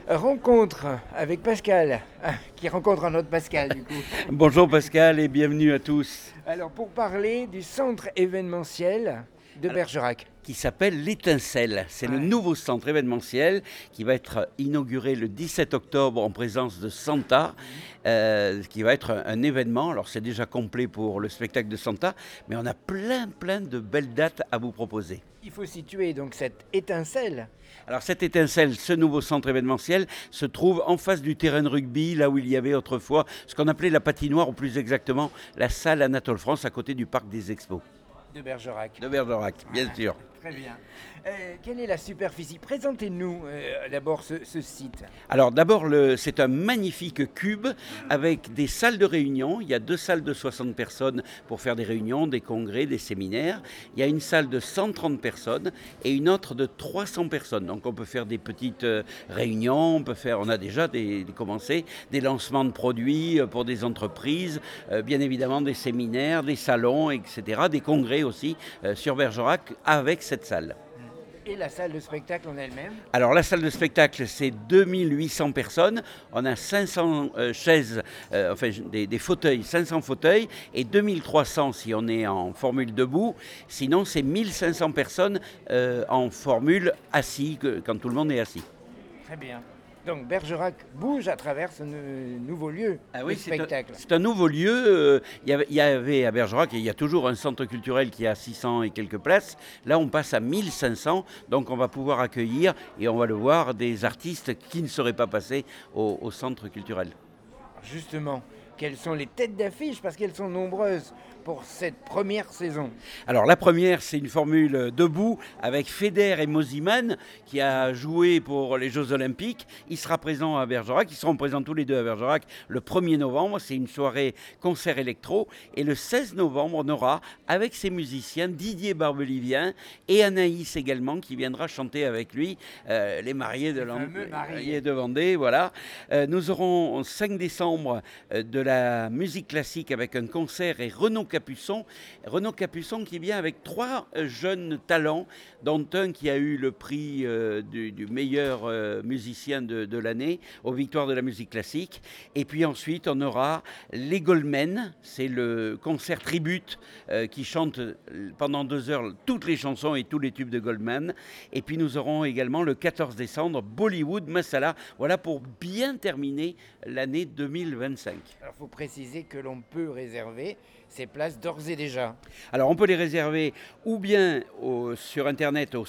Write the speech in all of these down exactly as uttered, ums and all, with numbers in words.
Rencontre avec Pascal, ah, qui rencontre un autre Pascal du coup. Bonjour Pascal et bienvenue à tous. Alors pour parler du centre événementiel de Alors, Bergerac. qui s'appelle l'Étincelle. C'est le Ouais. nouveau centre événementiel qui va être inauguré le dix-sept octobre en présence de Santa, euh, qui va être un, un événement. Alors c'est déjà complet pour le spectacle de Santa, mais on a plein plein de belles dates à vous proposer. Il faut situer donc cette étincelle. Alors cette étincelle, ce nouveau centre événementiel, se trouve en face du terrain de rugby, là où il y avait autrefois ce qu'on appelait la patinoire, ou plus exactement la salle Anatole France, à côté du parc des Expos De Bergerac. de Bergerac, bien sûr. Très bien. Euh, quelle est la superficie? Présentez-nous euh, d'abord ce, ce site. Alors d'abord, le- c'est un magnifique cube avec des salles de réunion. Il y a deux salles de soixante personnes pour faire des réunions, des congrès, des séminaires. Il y a une salle de cent trente personnes et une autre de trois cents personnes. Donc on peut faire des petites euh, réunions, on peut faire, on a déjà des, des- commencé des lancements de produits euh, pour des entreprises, euh, bien évidemment des séminaires, des salons, et cetera, des congrès aussi euh, sur Bergerac avec cette salle. Et la salle de spectacle en elle-même. Alors la salle de spectacle, c'est deux mille huit cents personnes. On a cinq cents euh, chaises, euh, enfin des, des fauteuils, cinq cents fauteuils et deux mille trois cents si on est en formule debout. Sinon, c'est mille cinq cents personnes euh, en formule assis, que- quand tout le monde est assis. Très bien. Donc Bergerac bouge à travers ce nou- nouveau lieu Ah de oui, c'est un, spectacle. c'est un nouveau lieu. euh, Il y avait, il y avait à Bergerac, et il y a toujours un centre culturel qui a six cents et quelques places. Là, on passe à mille cinq cents, donc on va pouvoir accueillir, et on va le voir, des artistes qui ne seraient pas passés au, au centre culturel. Justement, quelles sont les têtes d'affiche parce qu'elles sont nombreuses pour cette première saison. Alors la première, c'est une formule debout avec Feder et Mosiman qui a joué pour les Jeux Olympiques. Il sera présent à Bergerac, ils seront présents tous les deux à Bergerac le premier novembre. C'est une soirée concert électro. Et le seize novembre, on aura avec ses musiciens Didier Barbelivien et Anaïs également qui viendra chanter avec lui euh, les mariés de, Les Lan- fameux mariés. mariés de Vendée. Voilà. Euh, nous aurons cinq décembre euh, de la musique classique avec un concert et Renaud Capuçon. Renaud Capuçon qui vient avec trois euh, jeunes talents, dont un qui a eu le prix euh, du, du meilleur euh, musicien de, de l'année aux Victoires de la musique classique. Et puis ensuite, on aura les Goldmen, c'est le concert tribute euh, qui chante euh, pendant deux heures toutes les chansons et tous les tubes de Goldman. Et puis nous aurons également le quatorze décembre Bollywood Masala. Voilà pour bien terminer l'année deux mille vingt-cinq. Alors il faut préciser que l'on peut réserver ces places d'ores et déjà. Alors on peut les réserver ou bien au- sur internet au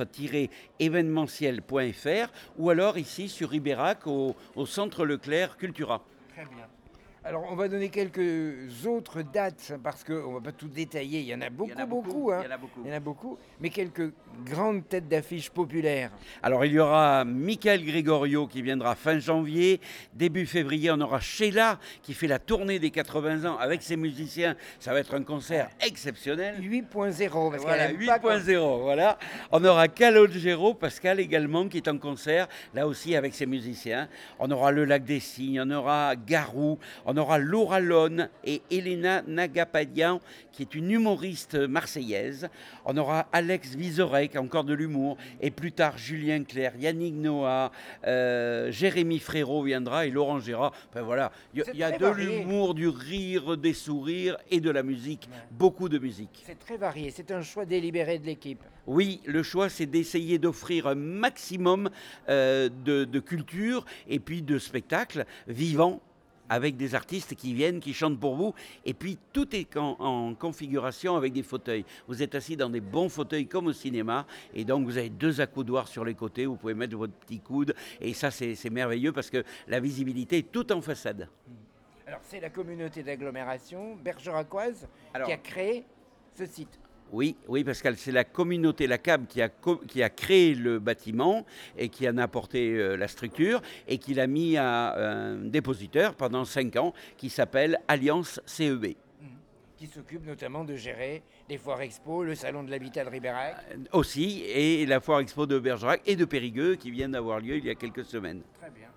centre-événementiel point f r ou alors ici sur Ribérac au, au centre Leclerc Cultura. Très bien. Alors on va donner quelques autres dates parce qu'on ne va pas tout détailler, il y en a beaucoup, Il y en a beaucoup, hein. il y en a beaucoup. Il y en a beaucoup, mais quelques grandes têtes d'affiche populaires. Alors il y aura Michael Gregorio qui viendra fin janvier. Début février, on aura Sheila qui fait la tournée des quatre-vingts ans avec ses musiciens. Ça va être un concert exceptionnel. huit point zéro, parce Voilà, qu'elle aime huit pas point quand- zéro, voilà. On aura Calogero, Pascal également, qui est en concert, là aussi avec ses musiciens. On aura Le Lac des Cygnes, on aura Garou, on aura Laura Lone et Elena Nagapadian, qui est une humoriste marseillaise. On aura Alex Vizorek, encore de l'humour, et plus tard Julien Clerc, Yannick Noah, euh, Jérémy Frérot viendra et Laurent Gérard. Enfin voilà, il y a- C'est il y a très de varié. l'humour, du rire, des sourires et de la musique, Ouais. beaucoup de musique. C'est très varié, c'est un choix délibéré de l'équipe. Oui, le choix, c'est d'essayer d'offrir un maximum euh, de, de culture et puis de spectacles vivants avec des artistes qui viennent, qui chantent pour vous. Et puis, tout est en, en configuration avec des fauteuils. Vous êtes assis dans des bons fauteuils comme au cinéma. Et donc, vous avez deux accoudoirs sur les côtés. Vous pouvez mettre votre petit coude. Et ça, c'est c'est merveilleux parce que la visibilité est tout en façade. Alors c'est la communauté d'agglomération bergeracoise Alors- qui a créé ce site. Oui, oui, Pascal, c'est la communauté, la C A B, qui a, co- qui a créé le bâtiment et qui en a apporté euh, la structure et qui l'a mis à un dépositeur pendant cinq ans qui s'appelle Alliance C E B. Qui s'occupe notamment de gérer les foires expo, le salon de l'habitat de Ribérac. Euh, Aussi, et la foire expo de Bergerac et de Périgueux qui vient d'avoir lieu il y a quelques semaines. Très bien.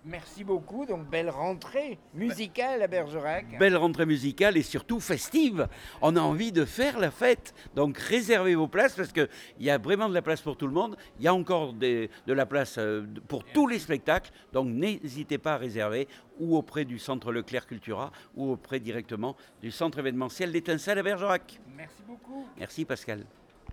Merci beaucoup, donc belle rentrée musicale à Bergerac. Belle rentrée musicale et surtout festive. On a envie de faire la fête. Donc réservez vos places parce qu'il y a vraiment de la place pour tout le monde. Il y a encore des- de la place euh, pour tous les spectacles. Donc n'hésitez pas à réserver ou auprès du Centre Leclerc Cultura ou auprès directement du Centre événementiel l'Étincelle à Bergerac. Merci beaucoup. Merci Pascal.